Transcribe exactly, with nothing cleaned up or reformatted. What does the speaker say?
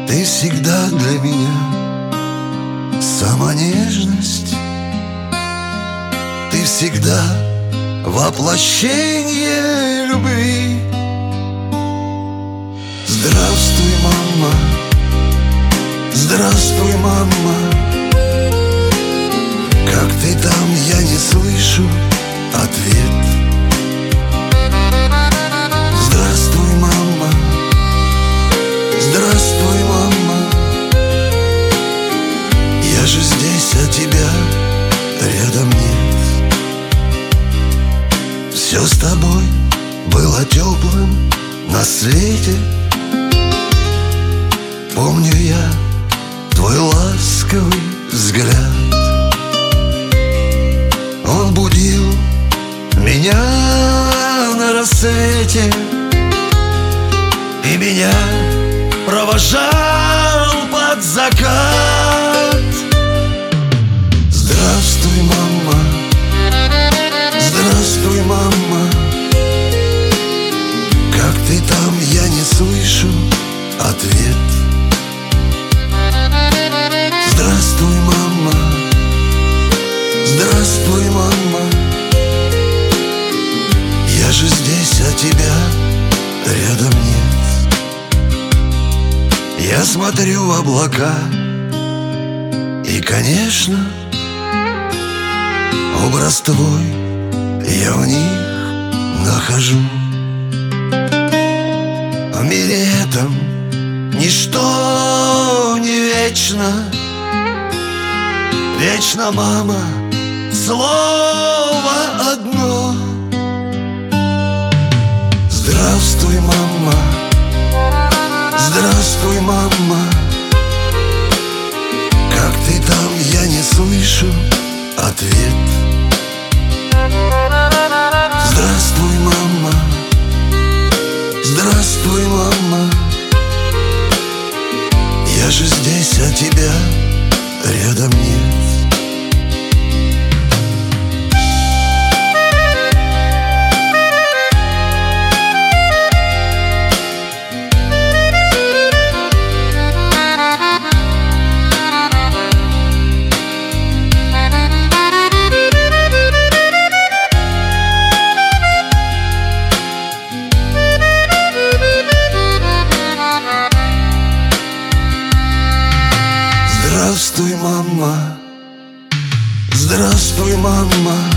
Ты всегда для меня сама нежность. Ты всегда воплощение любви. Здравствуй, мама, здравствуй, мама. Как ты там, я не слышу ответ. Здравствуй, мама, здравствуй, мама. Я же здесь, а тебя рядом нет. Все с тобой было теплым на свете. Помню я твой ласковый взгляд. Он будил меня на рассвете и меня провожал под закат. Здравствуй, мама, здравствуй, мама. Как ты там, я не слышу ответ. Здравствуй, мама, здравствуй, мама. Я же здесь, а тебя рядом нет. Я смотрю в облака и, конечно, образ твой я в них нахожу. В мире этом ничто не вечно. Вечно, мама, слово одно. Здравствуй, мама, здравствуй, мама. Как ты там, я не слышу ответ. Здравствуй, мама, здравствуй, мама. Я же здесь, а тебя рядом нет. Здравствуй, мама, здравствуй, мама.